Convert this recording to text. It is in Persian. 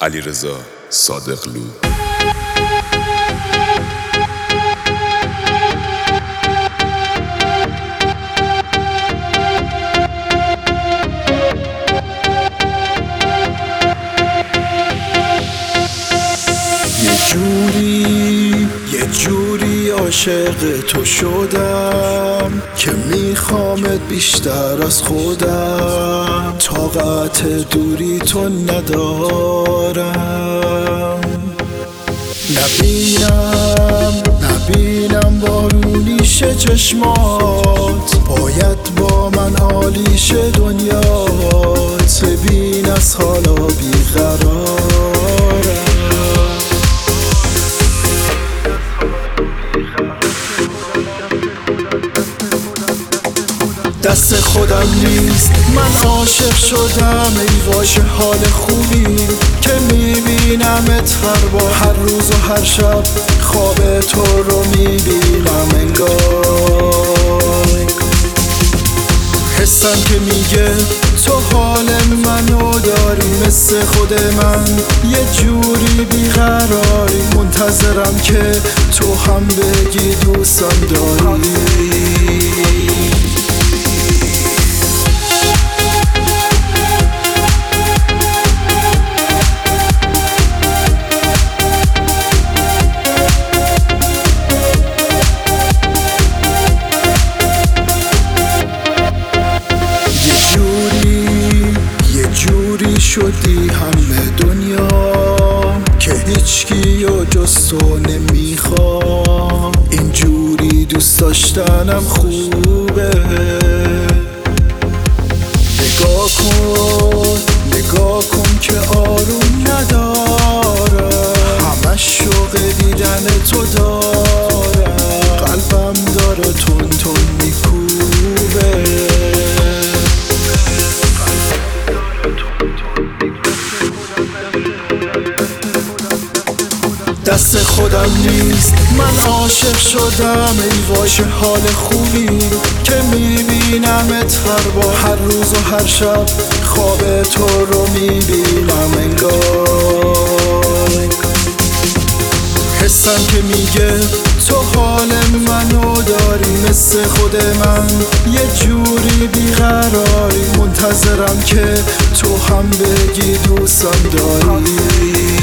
علیرضا صادقلو. یه جوری عاشق تو شدم که میخوامت بیشتر از خودم، طاقت دوری تو ندارم. نبینم بارونیشه چشمات، باید با من عالیشه دنیات، ببین از حالا بیقرارم. دست خودم نیست، من عاشق شدم. ای وای حال خوبی که میبینمت هر روز و هر شب، خواب تو رو میبینم انگار. حسم که میگه تو حال منو داری، مثل خود من یه جوری بیقراری، منتظرم که تو هم بگی دوستم داری. شدی همه دنیا که هیچکی و جز تو نمیخوام، اینجوری دوست داشتنم خوبه. نگاه کن که آروم ندارم، همش شوق دیدن تو دارم، قلبم داره تون میکوبه. دست خودم نیست، من عاشق شدم. ای وای حال خوبی که میبینمت هر روز و هر شب، خواب تو رو میبینم انگار. حسم که میگه تو حال منو داری، مثل خود من یه جوری بیقراری، منتظرم که تو هم بگی دوستم داری.